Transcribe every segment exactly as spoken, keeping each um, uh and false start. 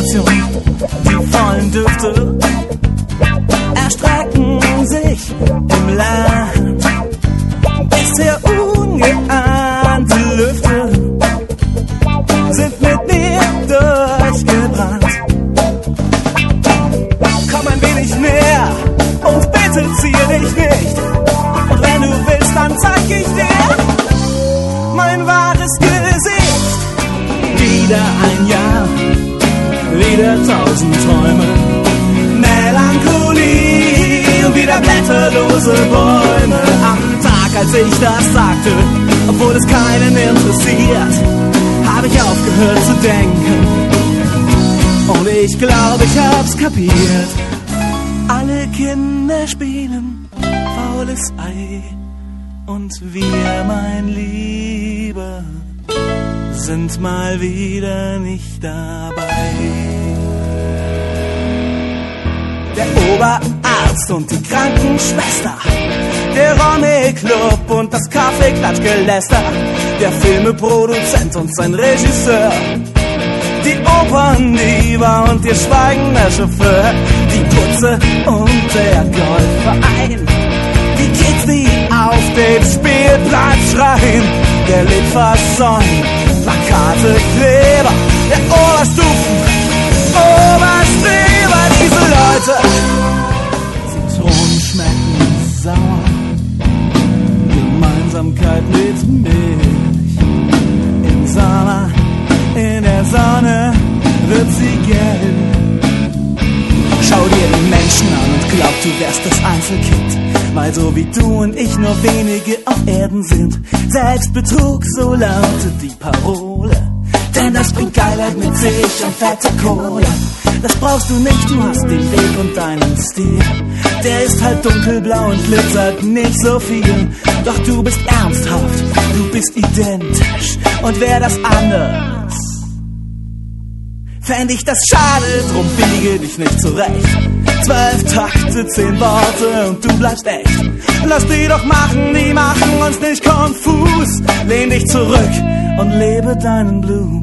Station. Die vollen Düfte erstrecken sich im Land. Bisher ungeahnte Lüfte sind mit mir durchgebrannt. Komm ein wenig näher und bitte ziehe dich nicht. Und wenn du willst, dann zeig ich dir mein wahres Gesicht. Wieder ein Jahr, wieder tausend Träume, Melancholie und wieder blätterlose Bäume. Am Tag, als ich das sagte, obwohl es keinen interessiert, habe ich aufgehört zu denken. Und ich glaube, ich hab's kapiert. Alle Kinder spielen faules Ei und wir, mein Lieber, sind mal wieder nicht dabei. Der Oberarzt und die Krankenschwester, der Romy-Club und das Kaffeeklatschgeläster, der Filmeproduzent und sein Regisseur, die Operndiva und ihr schweigender Chauffeur, die Putze und der Golfverein, die Kids, die auf dem Spielplatz schreien, der Litfaßsäum, Plakate, Kleber, der Oberstufen, Oberstreber, diese Leute. Zitronen schmecken sauer, Gemeinsamkeit mit Milch. Im Sommer, in der Sonne wird sie gelb. Schau dir die Menschen an und glaub, du wärst das Einzelkind, weil so wie du und ich nur wenige auf Erden sind. Selbstbetrug, so lautet die Parole, denn das bringt Geilheit mit sich und fette Kohle. Das brauchst du nicht, du hast den Weg und deinen Stil. Der ist halt dunkelblau und glitzert nicht so viel. Doch du bist ernsthaft, du bist identisch. Und wär das anders, fänd ich das schade, drum biege dich nicht zurecht. Zwölf Takte, zehn Worte und du bleibst echt. Lass die doch machen, die machen uns nicht konfus. Lehn dich zurück und lebe deinen Blues.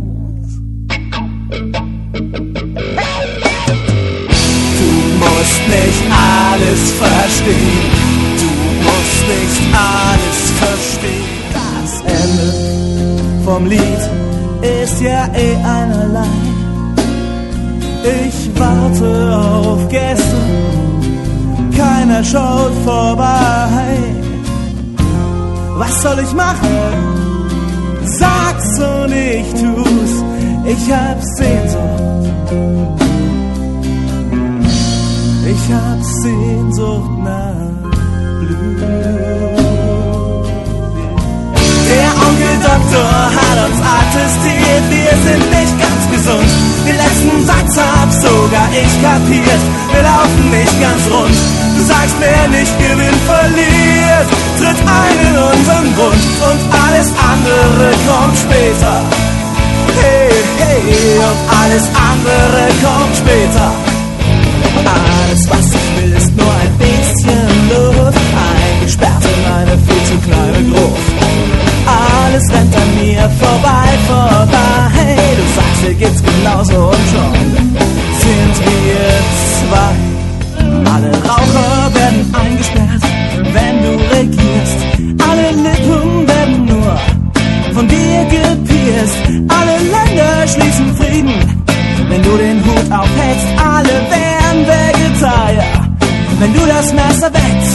Du musst nicht alles verstehen. Du musst nicht alles verstehen. Das Ende vom Lied ist ja eh einerlei. Ich warte auf Gäste, keiner schaut vorbei. Was soll ich machen? Sag's und ich tu's, ich hab Sehnsucht. Ich hab Sehnsucht nach Blut. Der Onkel Doktor hat uns attestiert, wir sind nicht ganz gesund. Den letzten Satz hab sogar ich kapiert, wir laufen nicht ganz rund. Du sagst mir nicht, Gewinn verliert, tritt ein in unseren Bund und alles andere kommt später. Hey, hey, und alles andere kommt später. Alles, was ich will, ist nur ein bisschen Luft, eingesperrt in eine viel zu kleine Gruft. Alles rennt an mir vorbei, vorbei. Du sagst, hier geht's genauso und schon sind wir zwei. Alle Raucher werden eingesperrt, wenn du regierst. Alle Lippen werden nur von dir gepierst. Alle Länder schließen Frieden, wenn du den Hut aufhältst. Alle werden Vegetarier, wenn du das Messer wächst.